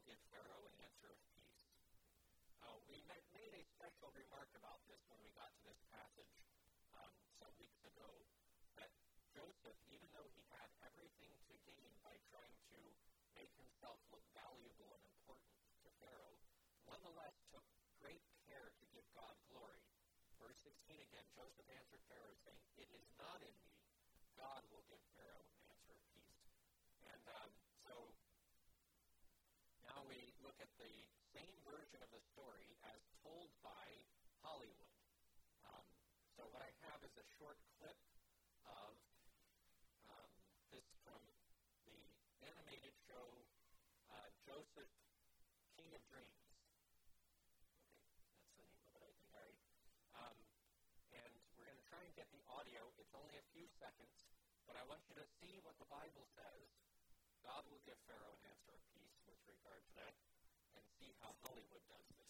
give Pharaoh an answer of peace. We made a special remark about this when we got to this passage some weeks ago, that Joseph, even though he had everything to gain by trying to make himself look valuable and important to Pharaoh, nonetheless took great care to give God glory. Verse 16 again, Joseph answered Pharaoh saying, "It is not in me. God will give Pharaoh an answer of peace." And so now we look at the same version of the story as told by Hollywood. So what I have is a short clip of this from the animated show Joseph, King of Dreams. Okay, that's the name of it, I think. All right. And we're going to try and get the audio. It's only a few seconds, but I want you to see what the Bible says. God will give Pharaoh an answer of peace with regard to that, and see how Hollywood does this.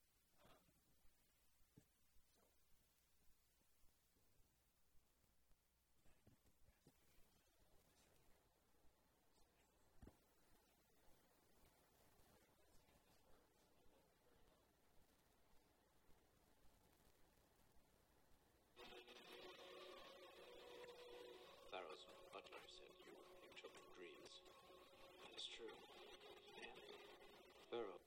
Pharaoh's butler said you interpret dreams. That is true. And Pharaoh.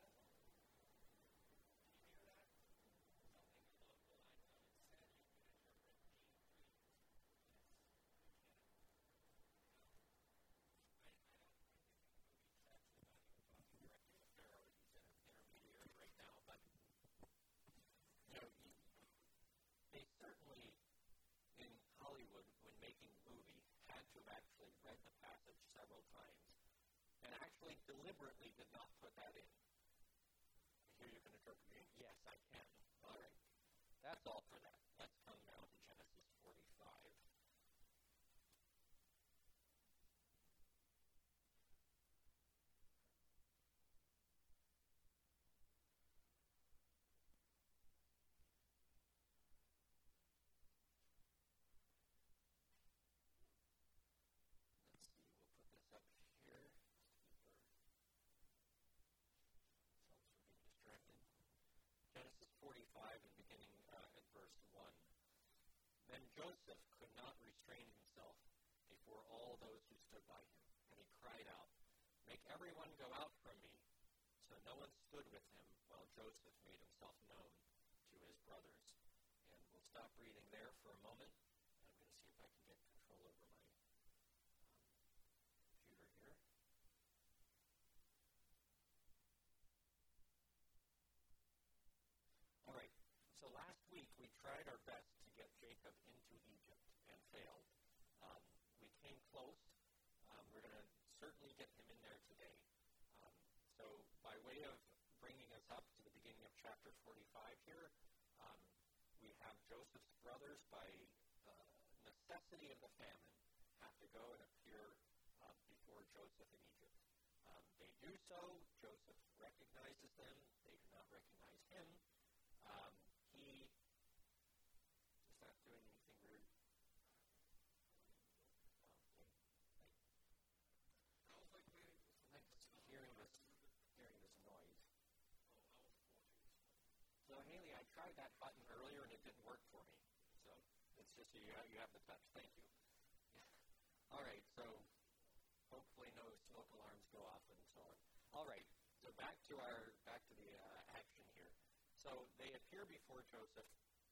They certainly, in Hollywood, when making a movie, had to have actually read the passage several times, and actually deliberately did not put that in. Here you can interpret dreams. Yes, I can. All right. That's all for that. Let's come now to Genesis 45. Let's see, we'll put this up here. Keep our selves from being distracted. Genesis 45 and beginning at verse 1. Then Joseph could not restrain himself before all those who stood by him, and he cried out, "Make everyone go out from me." So no one stood with him while Joseph made himself known to his brothers. And we'll stop reading there for a moment. I'm going to see if I can get control over my computer here. All right, so last week we tried our best to get Jacob into Egypt and failed. We came close. We're going to certainly get him in there today. So by way of bringing us up to the beginning of chapter 45 here, we have Joseph's brothers, by necessity of the famine, have to go and appear before Joseph in Egypt. They do so. Joseph recognizes them. They do not recognize him. He is not doing anything weird. Hearing this noise. So Haley, I tried that button earlier and it didn't work for me. So it's just you have the touch. Thank you. All right. So hopefully no smoke alarms go off and so on. All right. So back to the action here. So they appear before Joseph.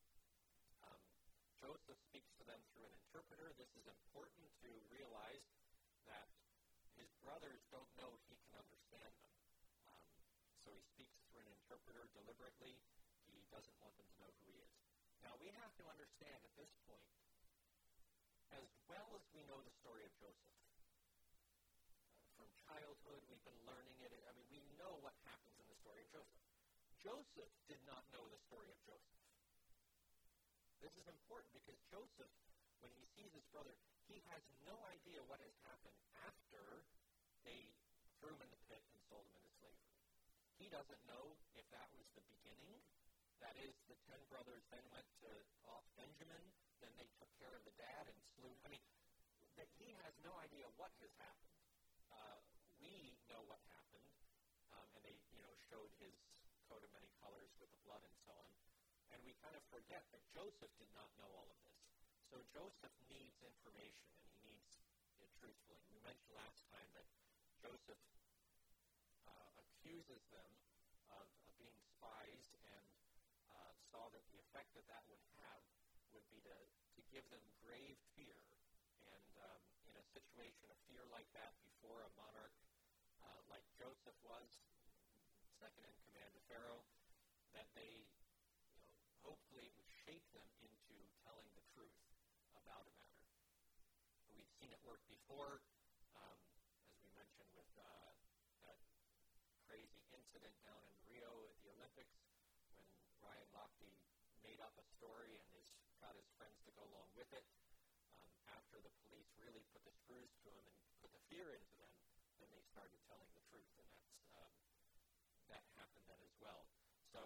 Joseph speaks to them through an interpreter. This is important to realize that his brothers don't know he can understand them. So he speaks through an interpreter deliberately. He doesn't want them to know who he is. Now we have to understand at this point, as well as we know the story of Joseph, from childhood we've been learning it. I mean, we know what happens in the story of Joseph. Joseph did not know the story of Joseph. This is important because Joseph, when he sees his brother, he has no idea what has happened after they threw him in the pit and sold him into slavery. He doesn't know if that was the beginning. That is, the 10 brothers then went to off Benjamin, then they took care of the dad and slew. I mean, he has no idea what has happened. We know what happened. they, showed his coat of many colors with the blood and so on. And we kind of forget that Joseph did not know all of this. So Joseph needs information, and he needs it truthfully. We mentioned last time that Joseph accuses them of being spies and saw that the effect that would have would be to give them grave fear. And in a situation of fear like that before a monarch like Joseph was, second in command to Pharaoh, that they, hopefully it would shape them into telling the truth about a matter. We've seen it work before, as we mentioned with that crazy incident down in Rio at the Olympics when Ryan Lochte made up a story and got his friends to go along with it. After the police really put the screws to him and put the fear into them, then they started telling the truth, and that happened then as well. So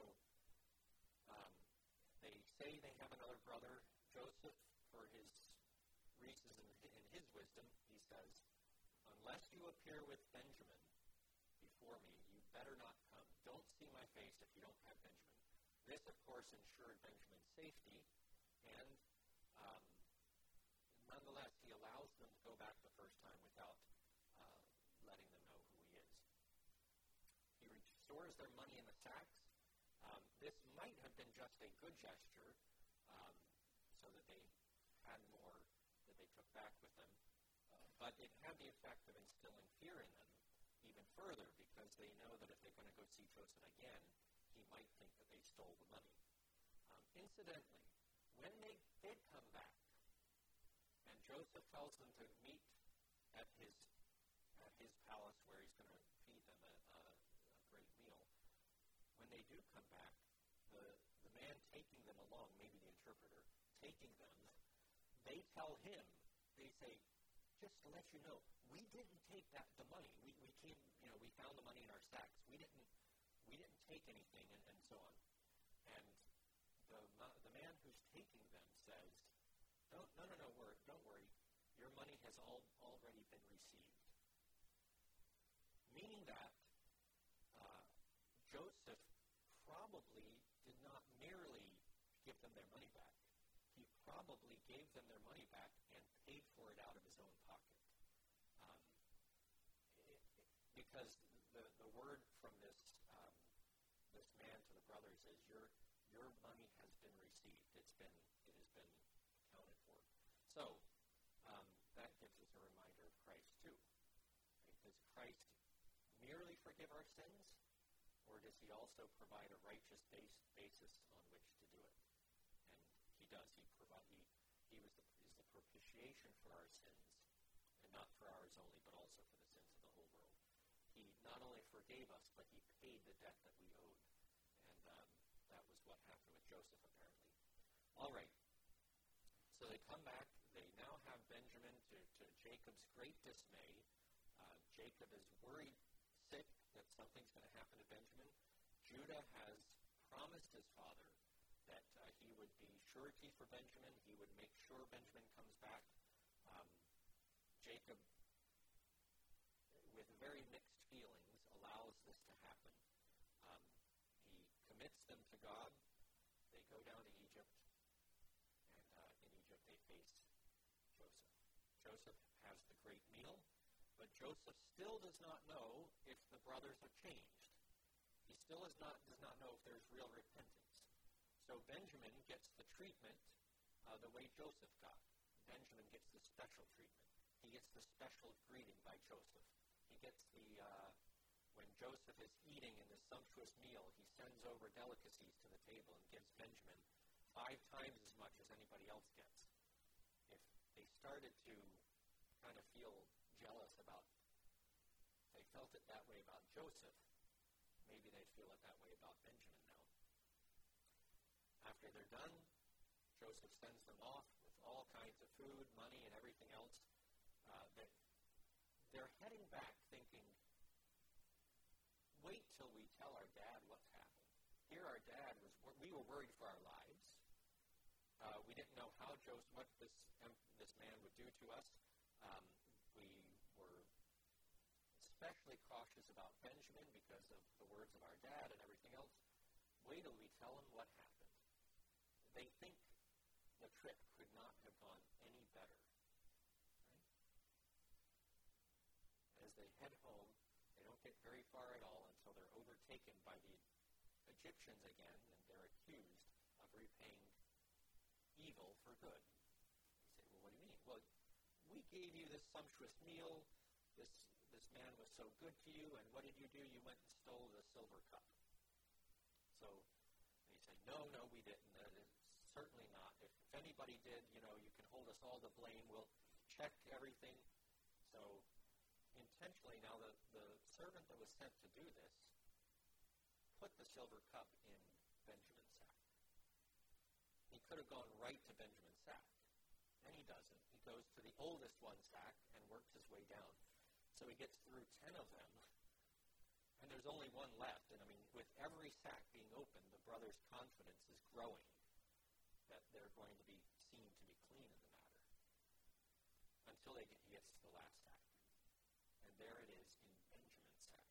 they say they have another brother, Joseph, for his reasons in his wisdom. He says, unless you appear with Benjamin before me, you better not come. Don't see my face if you don't have Benjamin. This, of course, ensured Benjamin's safety, and nonetheless, he allows them to go back the first time without letting them know who he is. He restores their money in the sacks. This might have been just a good gesture, so that they had more that they took back with them, but it had the effect of instilling fear in them even further, because they know that if they're going to go see Joseph again, he might think that they stole the money. Incidentally, when they did come back, and Joseph tells them to meet at his palace where he's going to feed them a great meal, when they do come back, the man taking them along, maybe the interpreter, taking them, they tell him, they say, just to let you know, we didn't take the money. We came, we found the money in our sacks. We didn't take anything, and so on. And the man who's taking them says, no, don't worry. Your money has already been received. Meaning that Joseph probably did not merely give them their money back. He probably gave them their money back and paid for it out of his own pocket. Because the word from this man to the brothers is, your money has been received. It has been accounted for. So that gives us a reminder of Christ too. Right? Does Christ merely forgive our sins, or does he also provide a righteous basis on which to do it? And he does. He is the propitiation for our sins, and not for ours only, but also for the sins of the whole world. He not only forgave us, but he paid the debt that we owed. And that was what happened with Joseph, apparently. All right. So they come back. They now have Benjamin, to Jacob's great dismay. Jacob is worried, sick, that something's going to happen to Benjamin. Judah has promised his father that he would be surety for Benjamin. He would make sure Benjamin comes back. Jacob, with very mixed feelings, allows this to happen. He commits them to God. They go down to Egypt, and in Egypt they face Joseph. Joseph has the great meal, but Joseph still does not know if the brothers have changed. He still does not know if there's real repentance. So Benjamin gets the treatment the way Joseph got. Benjamin gets the special treatment. He gets the special greeting by Joseph. He gets when Joseph is eating in this sumptuous meal, he sends over delicacies to the table and gives Benjamin 5 times as much as anybody else gets. If they started to kind of feel jealous about, they felt it that way about Joseph, maybe they'd feel it that way about Benjamin now. After they're done, Joseph sends them off with all kinds of food, money, and everything else. They're heading back thinking, wait till we tell our dad what's happened. Here our dad we were worried for our lives. We didn't know what this man would do to us. We were especially especially cautious about Benjamin because of the words of our dad and everything else. Wait till we tell them what happened. They think the trip could not have gone any better. Right? As they head home, they don't get very far at all until they're overtaken by the Egyptians again, and they're accused of repaying evil for good. You say, well, what do you mean? Well, we gave you this sumptuous meal. This man was so good to you, and what did you do? You went and stole the silver cup. So they say, no, we didn't. Certainly not. If anybody did, you can hold us all to blame. We'll check everything. So intentionally, now the servant that was sent to do this put the silver cup in Benjamin's sack. He could have gone right to Benjamin's sack, and he doesn't. He goes to the oldest one's sack and works his way down. So he gets through 10 of them, and there's only one left. And with every sack being opened, the brothers' confidence is growing that they're going to be seen to be clean in the matter until he gets to the last sack. And there it is in Benjamin's sack.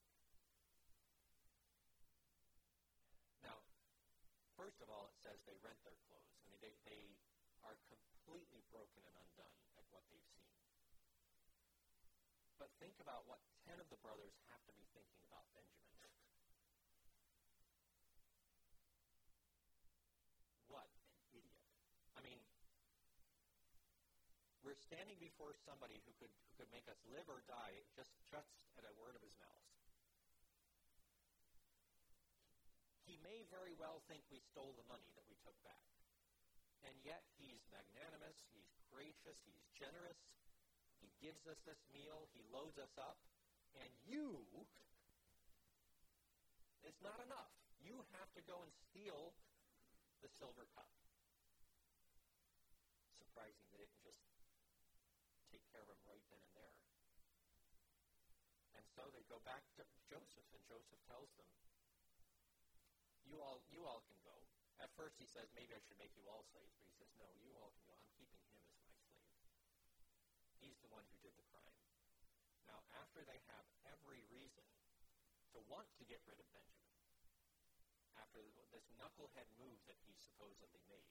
Now, first of all, it says they rent their clothes. They are completely broken and undone at what they've seen. But think about what 10 of the brothers have to be thinking about Benjamin. What an idiot. We're standing before somebody who could make us live or die just at a word of his mouth. He may very well think we stole the money that we took back. And yet he's magnanimous, he's gracious, he's generous. He gives us this meal, he loads us up, and it's not enough. You have to go and steal the silver cup. Surprising they didn't just take care of him right then and there. And so they go back to Joseph, and Joseph tells them, you all can go. At first he says, maybe I should make you all slaves, but he says, no, you all can go. I'm keeping him as my slave. He's the one who did the crime. Now, after they have every reason to want to get rid of Benjamin, after this knucklehead move that he supposedly made,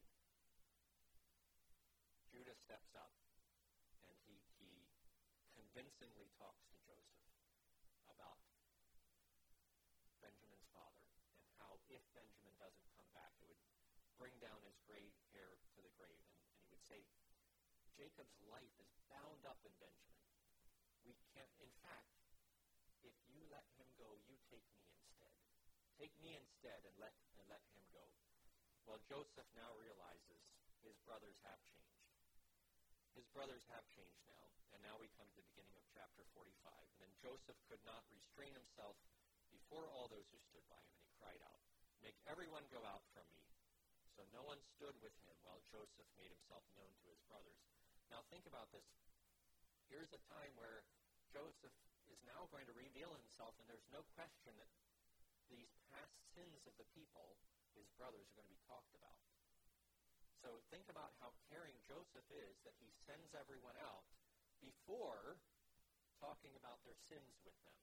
Judah steps up, and he convincingly talks to Joseph about Benjamin's father and how if Benjamin doesn't come back, it would bring down his gray hair to the grave. And he would say, Jacob's life is bound up in Benjamin. We can't, in fact, if you let him go, you take me instead. Take me instead and let him go. Well, Joseph now realizes his brothers have changed. His brothers have changed now, and now we come to the beginning of chapter 45. And then Joseph could not restrain himself before all those who stood by him, and he cried out, make everyone go out from me. So no one stood with him while Joseph made himself known to his brothers. Now think about this. Here's a time where Joseph is now going to reveal himself, and there's no question that these past sins of the people, his brothers, are going to be talked about. So think about how caring Joseph is that he sends everyone out before talking about their sins with them.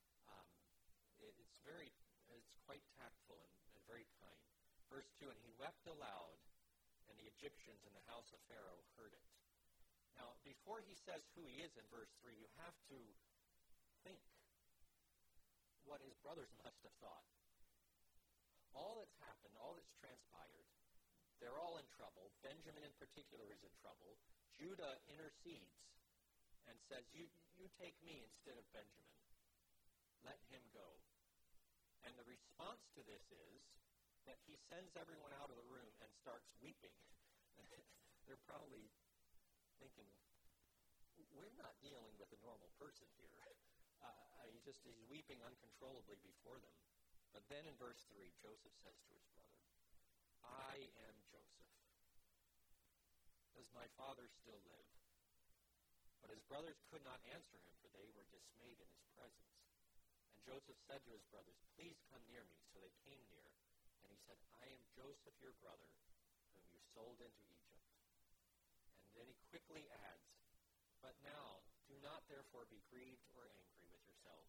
It's quite tactful and very kind. Verse 2, and he wept aloud, and the Egyptians in the house of Pharaoh heard it. Now, before he says who he is in verse 3, you have to think what his brothers must have thought. All that's happened, all that's transpired, they're all in trouble. Benjamin in particular is in trouble. Judah intercedes and says, you take me instead of Benjamin. Let him go. And the response to this is that he sends everyone out of the room and starts weeping. They're probably thinking, we're not dealing with a normal person here. He's weeping uncontrollably before them. But then in verse 3, Joseph says to his brother, I am Joseph. Does my father still live? But his brothers could not answer him, for they were dismayed in his presence. And Joseph said to his brothers, please come near me. So they came near, and he said, I am Joseph, your brother, whom you sold into Egypt. And then he quickly adds, but now do not therefore be grieved or angry with yourselves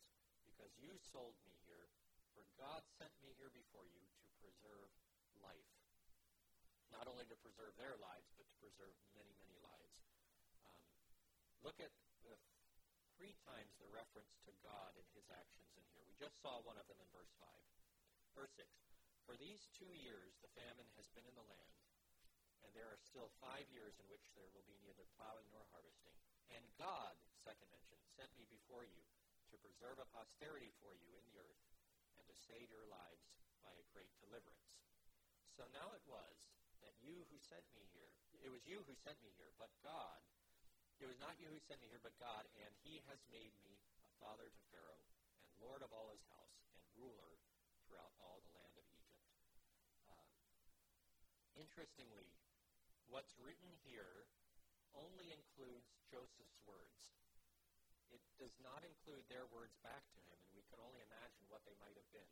because you sold me here, for God sent me here before you to preserve life. Not only to preserve their lives, but to preserve many, many lives. Look at the 3 times the reference to God in his actions in here. We just saw one of them in verse 5. Verse 6, for these 2 years the famine has been in the land, and there are still 5 years in which there will be neither plowing nor harvesting. And God, second mention, sent me before you to preserve a posterity for you in the earth, and to save your lives by a great deliverance. So now it was that you who sent me here, it was you who sent me here, but God, it was not you who sent me here, but God, and he has made me a father to Pharaoh, and lord of all his house, and ruler throughout all the land of Egypt. Interestingly, what's written here only includes Joseph's words. It does not include their words back to him, and we can only imagine what they might have been.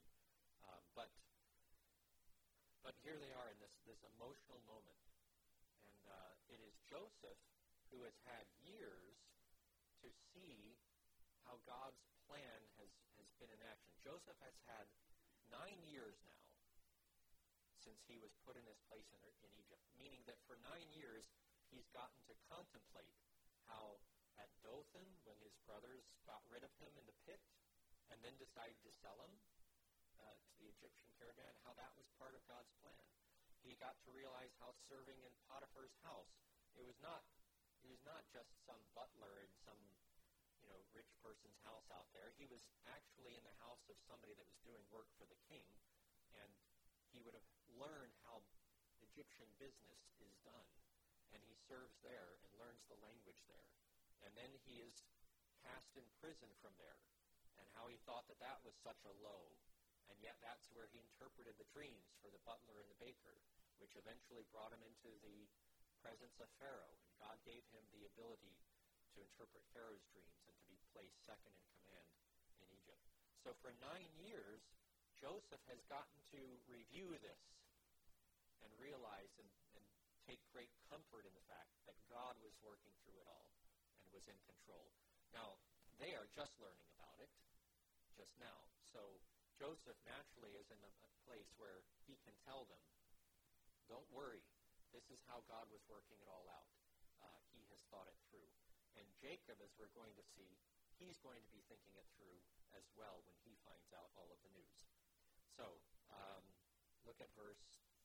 But here they are in this emotional moment. And it is Joseph who has had years to see how God's plan has been in action. Joseph has had 9 years now since he was put in this place in Egypt, meaning that for 9 years he's gotten to contemplate how at Dothan, when his brothers got rid of him in the pit and then decided to sell him to the Egyptian caravan, how that was part of God's plan. He got to realize how serving in Potiphar's house, he was not just some butler in some rich person's house out there. He was actually in the house of somebody that was doing work for the king, and he would have learned how Egyptian business is done. And he serves there and learns the language there. And then he is cast in prison from there, and how he thought that was such a low. And yet that's where he interpreted the dreams for the butler and the baker, which eventually brought him into the presence of Pharaoh. And God gave him the ability to interpret Pharaoh's dreams and to be placed second in command in Egypt. So for 9 years, Joseph has gotten to review this and realize and take great comfort in the fact that God was working through it all and was in control. Now, they are just learning about it just now. So Joseph naturally is in a place where he can tell them, don't worry, this is how God was working it all out. He has thought it through. And Jacob, as we're going to see, he's going to be thinking it through as well when he finds out all of the news. So, look at verse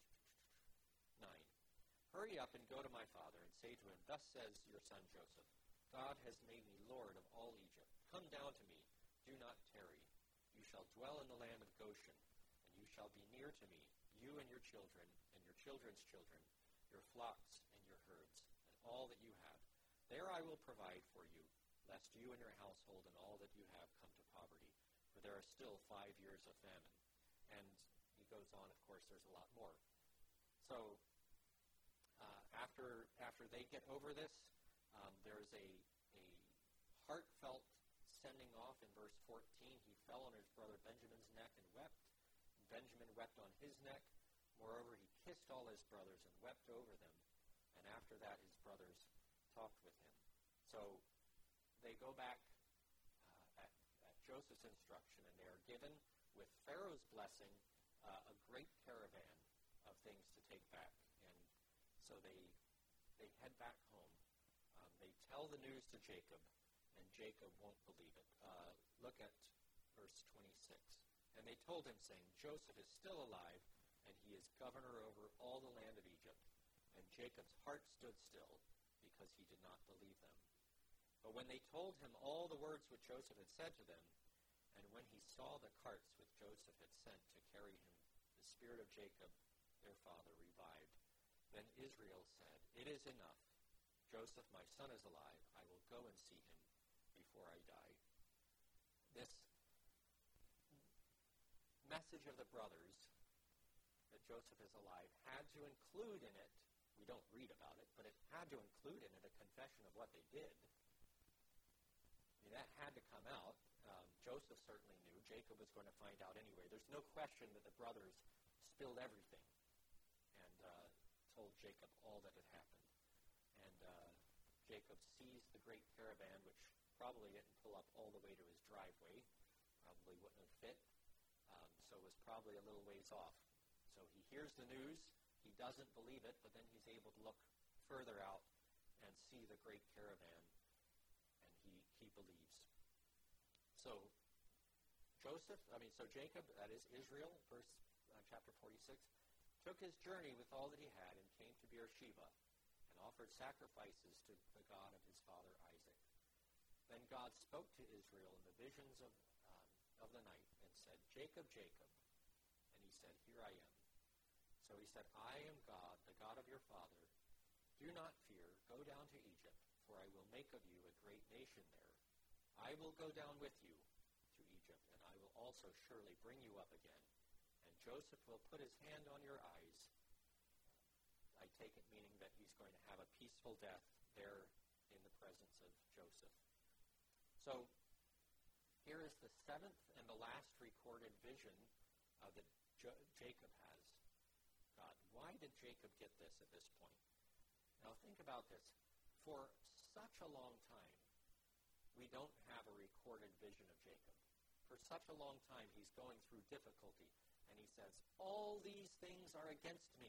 9. Hurry up and go to my father and say to him, thus says your son Joseph, God has made me Lord of all Egypt. Come down to me, do not tarry. You shall dwell in the land of Goshen, and you shall be near to me, you and your children, and your children's children, your flocks and your herds, and all that you have. There I will provide for you, lest you and your household and all that you have come to poverty, for there are still 5 years of famine. And he goes on, of course, there's a lot more. So after they get over this, there's a heartfelt sending off in verse 14. He fell on his brother Benjamin's neck and wept. Benjamin wept on his neck. Moreover, he kissed all his brothers and wept over them. And after that, his brothers talked with him. So they go back at Joseph's instruction, and they are given, with Pharaoh's blessing, a great caravan of things to take back. And so they head back home. They tell the news to Jacob, and Jacob won't believe it. Look at verse 26. And they told him, saying, Joseph is still alive, and he is governor over all the land of Egypt. And Jacob's heart stood still, because he did not believe them. But when they told him all the words which Joseph had said to them, and when he saw the carts which Joseph had sent to carry him, the spirit of Jacob, their father, revived. Then Israel said, it is enough. Joseph, my son, is alive. I will go and see him before I die. This message of the brothers that Joseph is alive had to include in it, we don't read about it, but it had to include in it a confession of what they did. I mean, that had to come out. Joseph certainly knew. Jacob was going to find out anyway. There's no question that the brothers spilled everything and told Jacob all that had happened. And Jacob sees the great caravan, which probably didn't pull up all the way to his driveway. probably wouldn't have fit, so was probably a little ways off. So he hears the news, he doesn't believe it, but then he's able to look further out and see the great caravan, and he believes. So Jacob, that is Israel, chapter 46, took his journey with all that he had and came to Beersheba and offered sacrifices to the God of his father Isaac. Then God spoke to Israel in the visions of the night and said, Jacob, Jacob. And he said, Here I am. So he said, I am God, the God of your father. Do not fear. Go down to Egypt, for I will make of you a great nation there. I will go down with you to Egypt, and I will also surely bring you up again. And Joseph will put his hand on your eyes. I take it meaning that he's going to have a peaceful death there in the presence of Joseph. So here is the seventh and the last recorded vision that Jacob has got. Why did Jacob get this at this point? Now think about this. For such a long time, we don't have a recorded vision of Jacob. For such a long time, he's going through difficulty, and he says, all these things are against me.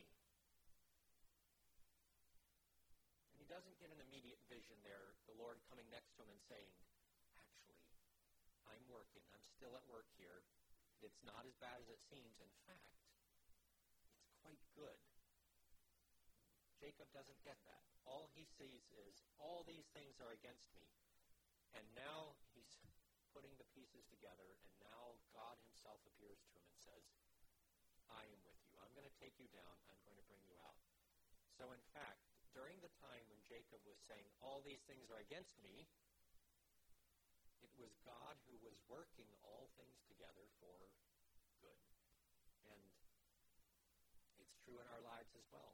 And he doesn't get an immediate vision there, the Lord coming next to him and saying, actually, I'm working. I'm still at work here. It's not as bad as it seems. In fact, it's quite good. Jacob doesn't get that. All he sees is, all these things are against me. And now he's putting the pieces together, and now God himself appears to him and says, I am with you. I'm going to take you down. I'm going to bring you out. So in fact, during the time when Jacob was saying, all these things are against me, it was God who was working all things together for good. And it's true in our lives as well.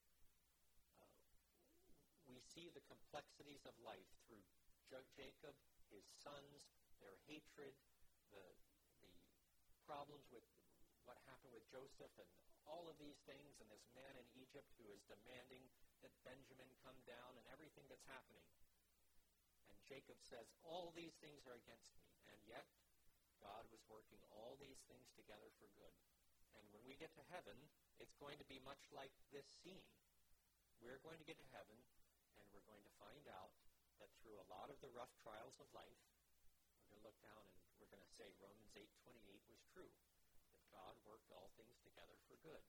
We see the complexities of life through Jacob, his sons, their hatred, the problems with what happened with Joseph, and all of these things, and this man in Egypt who is demanding that Benjamin come down, and everything that's happening. And Jacob says, all these things are against me, and yet God was working all these things together for good. And when we get to heaven, it's going to be much like this scene. We're going to get to heaven, and we're going to find out that through a lot of the rough trials of life, we're going to look down and we're going to say Romans 8:28 was true, that God worked all things together for good.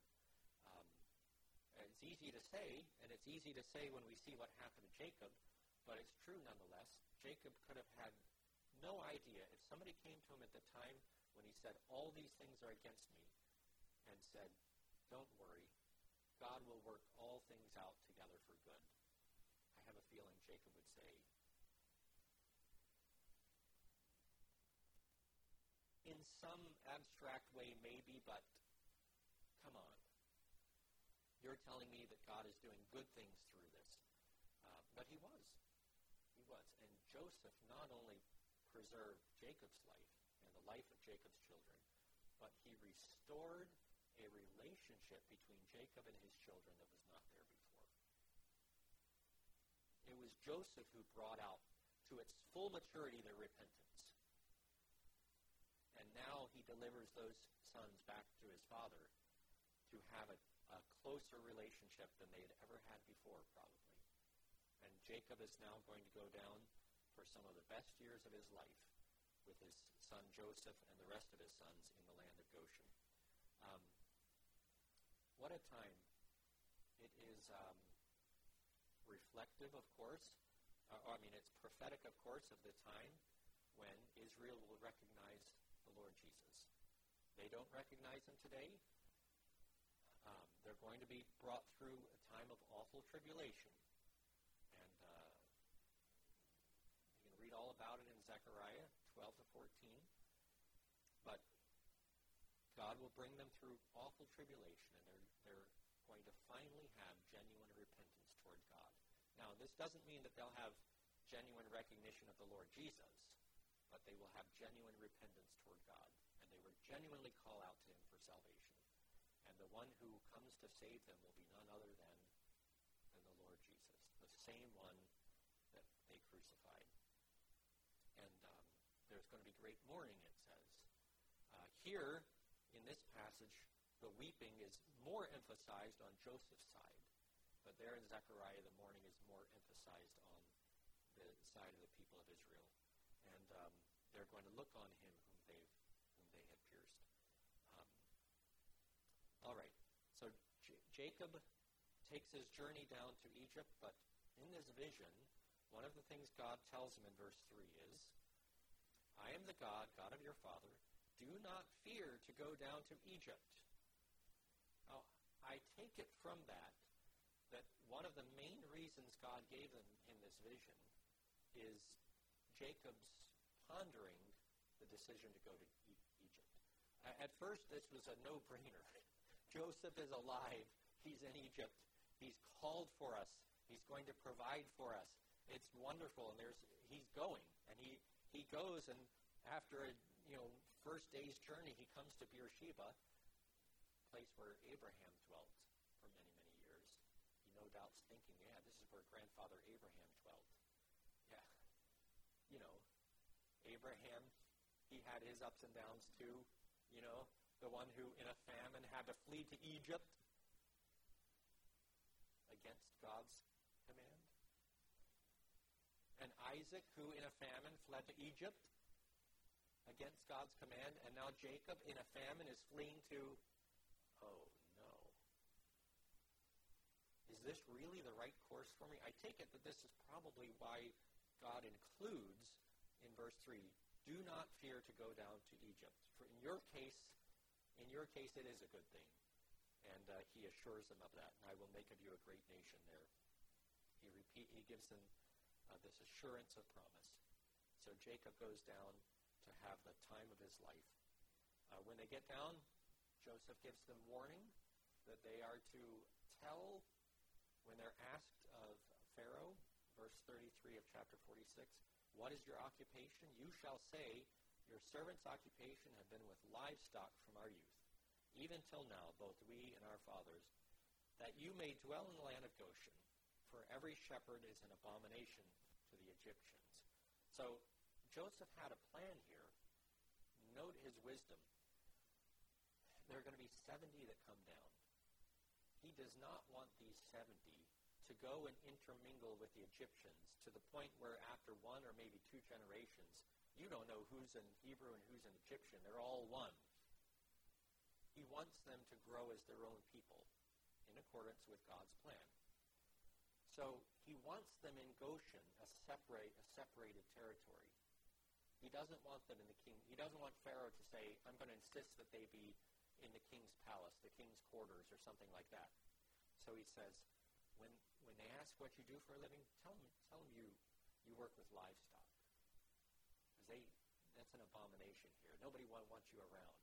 It's easy to say, and it's easy to say when we see what happened to Jacob, but it's true nonetheless. Jacob could have had no idea if somebody came to him at the time when he said, all these things are against me, and said, don't worry, God will work all things out together for good. I have a feeling Jacob would say, in some abstract way maybe, but come on. You're telling me that God is doing good things through this. But he was. He was. And Joseph not only preserved Jacob's life and the life of Jacob's children, but he restored a relationship between Jacob and his children that was not there before. It was Joseph who brought out to its full maturity their repentance. And now he delivers those sons back to his father to have a closer relationship than they had ever had before, probably. And Jacob is now going to go down for some of the best years of his life with his son Joseph and the rest of his sons in the land of Goshen. What a time. It is reflective, of course. It's prophetic, of course, of the time when Israel will recognize the Lord Jesus. They don't recognize him today. They're going to be brought through a time of awful tribulation. And you can read all about it in Zechariah 12 to 14. But God will bring them through awful tribulation, and they're going to finally have genuine repentance toward God. Now, this doesn't mean that they'll have genuine recognition of the Lord Jesus, but they will have genuine repentance toward God, and they will genuinely call out to him for salvation. And the one who comes to save them will be none other than the Lord Jesus, the same one that they crucified. And there's going to be great mourning, it says, Here, in this passage, the weeping is more emphasized on Joseph's side. But there in Zechariah, the mourning is more emphasized on the side of the people of Israel. And they're going to look on him whom they had pierced. All right. So Jacob takes his journey down to Egypt, but in this vision, one of the things God tells him in verse 3 is, I am the God of your father. Do not fear to go down to Egypt. Now, I take it from that one of the main reasons God gave him in this vision is Jacob's pondering the decision to go to Egypt. At first, this was a no-brainer. Joseph is alive. He's in Egypt. He's called for us. He's going to provide for us. It's wonderful, and he's going. And he goes, and after a first day's journey, he comes to Beersheba, a place where Abraham dwelt for many, many years. He no doubt's thinking, yeah, this is where grandfather Abraham dwelt. Yeah. Abraham, he had his ups and downs too. The one who in a famine had to flee to Egypt against God's command. And Isaac, who in a famine fled to Egypt against God's command. And now Jacob, in a famine, is fleeing to, oh no. Is this really the right course for me? I take it that this is probably why God includes in verse 3, do not fear to go down to Egypt. For in your case, it is a good thing. And he assures them of that. And I will make of you a great nation there. He gives them this assurance of promise. So Jacob goes down to have the time of his life. When they get down, Joseph gives them warning that they are to tell, when they're asked of Pharaoh, verse 33 of chapter 46, what is your occupation? You shall say, your servant's occupation have been with livestock from our youth, even till now, both we and our fathers, that you may dwell in the land of Goshen, for every shepherd is an abomination to the Egyptians. So Joseph had a plan here. Note his wisdom. There are going to be 70 that come down. He does not want these 70 to go and intermingle with the Egyptians to the point where after one or maybe two generations, you don't know who's an Hebrew and who's an Egyptian. They're all one. He wants them to grow as their own people in accordance with God's plan. So he wants them in Goshen, a separated territory. He doesn't want them in the king. He doesn't want Pharaoh to say, I'm going to insist that they be in the king's palace, the king's quarters, or something like that. So he says, when they ask what you do for a living, tell them you work with livestock. Because that's an abomination here. Nobody wants you around.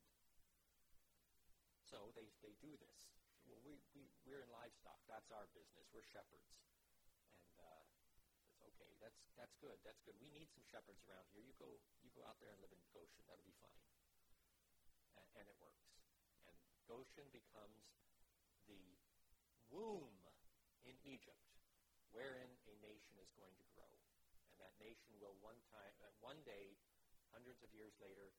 So they do this. Well, we're in livestock. That's our business. We're shepherds. And it's okay. That's good. That's good. We need some shepherds around here. You go out there and live in Goshen. That'll be fine. And it works. And Goshen becomes the womb in Egypt, wherein a nation is going to grow. And that nation will one day, hundreds of years later,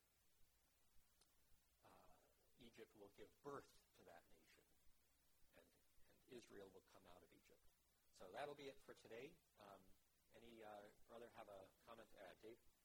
Egypt will give birth to that nation, and Israel will come out of Egypt. So that'll be it for today. Any brother have a comment to add? Dave?